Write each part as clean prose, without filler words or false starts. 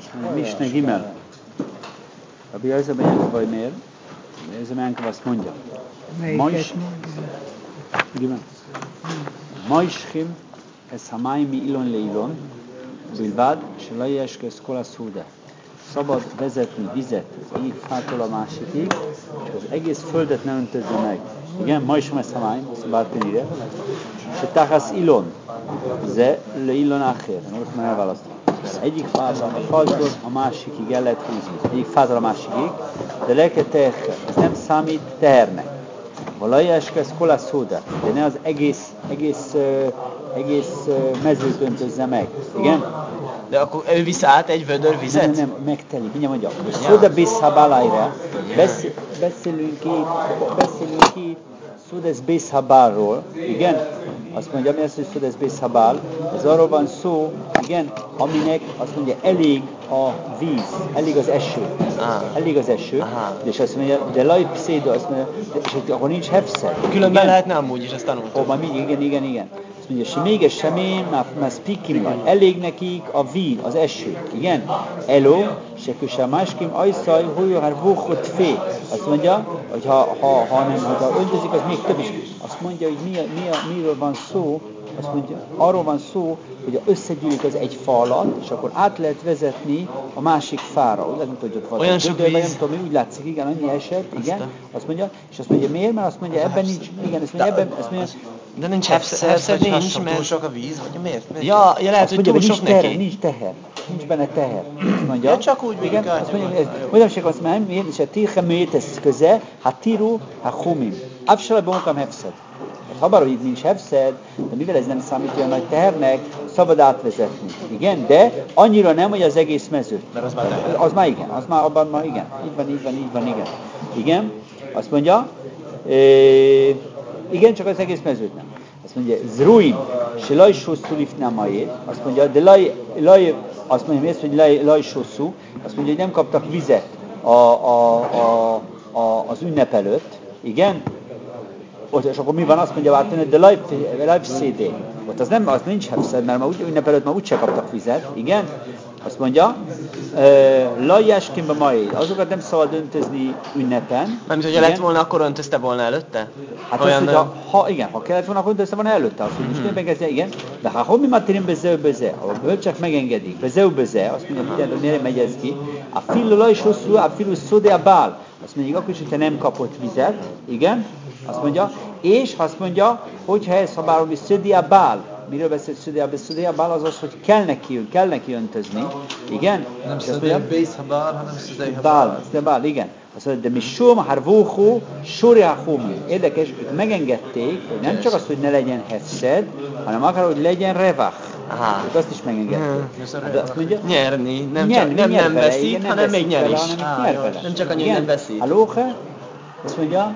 Misne Gimel. Rabbi Eliezer ben Yankov vagy miért? Rabbi Eliezer ben Yankov azt mondja. Melyiket Gimel. Maischim ez hamayim mi ilon leilon, bilvad, se la yeshkes kol ha-szuda. Szabad vezetni vizet az egyik fától a másikig, és az egész földet ne öntözze meg. Igen, maischim ez hamayim, azt bártén írja. Se tachasz ilon, ze le ilon acher. Most már elválasztom. Egyik fától a másikig el lehet húzni. Egyik fától a másikig, de lelke teher, ez nem számít tehernek. Valajeskezz kolaszóda, de ne az egész mezőt öntözze meg. Igen? De akkor ő visz át egy vödör vizet? Nem, megtelik. Mindjárt mondjak. Szóda bészhabálájra. Beszélünk itt Szódesz bészhabálról. Igen? Azt mondja, mi az, hogy Szódesz bészhabál? Ez arról van szó, igen, aminek azt mondja, elég a víz, elég az eső. Elég az eső. És azt mondja, de lajpszédo, azt mondja, és akkor nincs hefszer. Különben lehetne amúgy is, ezt tanultam. Igen. Azt mondja, se még semmi, már spikim van. Elég nekik a víz, az eső. Igen? Elo, se köse máskim, ajszaj, hújóhár, vóhot fé. Azt mondja, hogy ha öntözik, az még több is. Azt mondja, hogy miről van szó. Azt mondja, arról van szó, hogy összegyűlik az egy fa alatt, és akkor át lehet vezetni a másik fára. Úgy látom, hogy ott van. Olyan sok víz. Nem tudom, úgy látszik, igen, annyi eset, igen. Azt mondja, és azt mondja, miért? Mert azt mondja, ebben nincs, igen, azt mondja, ebben, azt mondja, de nincs hefszer, nincs, mert... túl sok a víz, vagy miért? Ja, lehet, hogy túl sok neki. Nincs teher. Nincs benne teher. Azt mondja. Ja, csak úgy igen, azt mondja, mondom, azt mondja, miért? És a tirche műétesz köze, ha tiru, ha humim. Absalabban okam hefszed. Ha bár, hogy itt nincs hefszed, de mivel ez nem számít olyan nagy tehernek, szabad átvezetni. Igen, de annyira nem, hogy az egész mezőt. Mert az már teher. Az már igen, abban már igen. Így van, igen. Igen, azt mondja, igen, csak az egész mezőt nem. Azt mondja, zruim, se lajshosszú lifnámaé, azt mondja, de azt mondja, miért, hogy lajshosszú, azt mondja, hogy nem kaptak vizet az ünnep előtt, igen, ott, és akkor mi van, azt mondja, hogy de lajpszédé, ott az nincs hefszed, mert úgy ünnep előtt már úgyse kaptak vizet, igen, azt mondja, lajjáskimba mai, azokat nem szabad öntözni ünnepen. Mármint, hogyha lett volna, akkor öntözte volna előtte? Hát olyan, az, hogyha, ha kellett volna, akkor öntözte volna előtte, azt mondja, most kezdje, igen. De ha homi matirim bezeu, a bölcsek megengedik, bezeu, azt mondja, miért megy ez ki? A filu lajsosszú, a filu szodé a bál. Azt mondja, akkor is, hogyha nem kapott vizet, igen, azt mondja, és azt mondja, hogyha ez ha bár, hogy szodé a bál. Miről beszél Szudé a bál az, hogy kell neki öntözni, igen? Nem Szudé bész a bál, hanem Szudé a bál. Igen. Azt mondja, de mi sóm harvóhó, sorjáhómi. Érdekes, ők megengedték, hogy nem csak az, hogy ne legyen hefszed, hanem akár, hogy legyen revach. Ők azt is megengedték. De azt mondja, nyerni, nem veszít, hanem még nyer is. Nem csak annyi, nem veszít. Halóhe, azt mondja,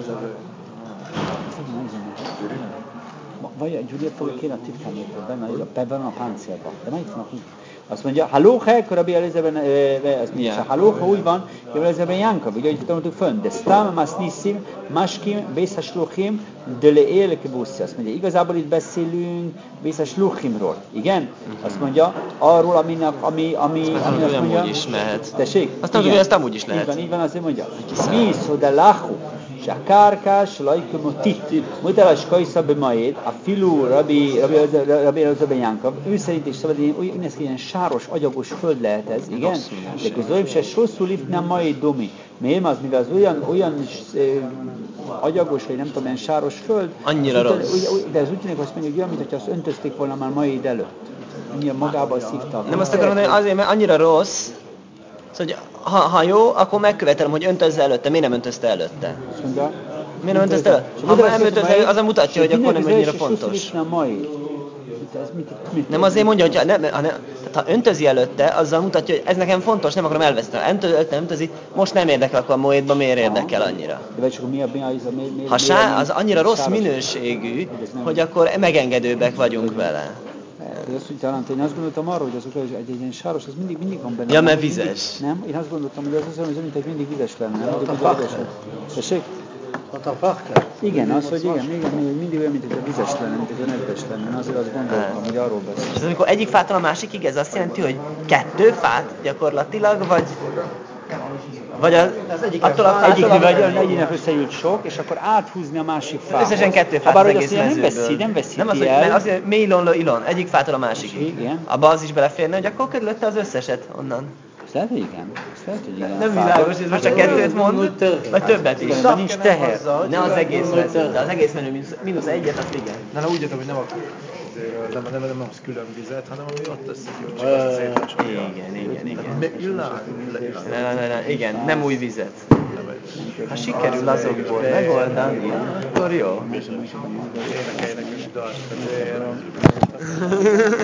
vagy Giulia fogja kérni a titkánét, benne van a páncélban. De majd van azt mondja, halóhe, Rabbi Eliezer azt mondja, halóhe úgy van, Rabbi Eliezer ben Yankov, ugye, hogy tanultuk fönn, de sztám maszniszim, máskim, bészhasluchim, de leél kibuszi. Azt mondja, igazából itt beszélünk bészhasluchimról, igen? Azt mondja, arról, ami azt mondja, úgy is mehet. Tessék? Azt mondja, hogy ezt amúgy is lehet. Így van, azt mondja, mi szóda láhu, שהקרקע שלא יקומותית, מותר השקויסה במועד, אפילו רבי Eliezer ben Yankov, ő szerint is szabad, ilyen sáros, agyagos föld lehet ez, igen? De közben se sosszú lipnám majd domi. Miért az, mivel az olyan agyagos, vagy nem tudom, ilyen sáros föld, annyira rossz. De ez úgy tűnik, azt mondja, hogy olyan, mintha azt öntözték volna már majd előtt. Annyira magában szívta. Nem azt akarom, hogy azért, mert annyira rossz, szóval, ha jó, akkor megkövetelem, hogy öntözze előtte. Miért nem öntözte előtte? Miért nem öntözte előtte? Ha nem öntözte, az mutatja, hogy akkor nem annyira fontos. Nem azért mondja, hogy ha öntözi előtte, azzal mutatja, hogy ez nekem fontos, nem akarom elveszteni. Ha öntözi, most nem érdekel, akkor a moédban miért érdekel annyira? Ha az annyira rossz minőségű, hogy akkor megengedőbbek vagyunk vele. Én azt gondoltam arra, hogy azok egy ilyen sáros, az mindig van benne. Ja, mert vizes. Nem, én azt gondoltam, hogy az olyan, mint egy mindig vizes lenne. Nem? Tessék? Igen, az, hogy igen, mindig olyan, mint hogy a vizes lenne, mint hogy a nedves lenne. Azért azt gondoltam, hogy arról beszél. És amikor egyik fától a másikig, ez azt jelenti, hogy 2 fát gyakorlatilag, vagy attól a fától, vagy egyiknek összejött sok, és akkor áthúzni a másik fához. Összesen 2 fát az egész mezőből. Nem veszíti el. Mert azért mélon, ilon, egyik fától a másikig. Igen. Abba az is beleférne, hogy akkor körülötte az összeset onnan. Lehet, hogy igen. Nem világos, ez most csak 2 mond, vagy többet is. De nincs teher. Ne az egész menü, de az egész menü -1, az igen. Na, úgy értem, hogy nem az külön vizet, hanem ami ott összegyújtjuk. Igen, nem új vizet. Ha sikerül azokból megoldani, akkor jó. Énekeljenek is dalt.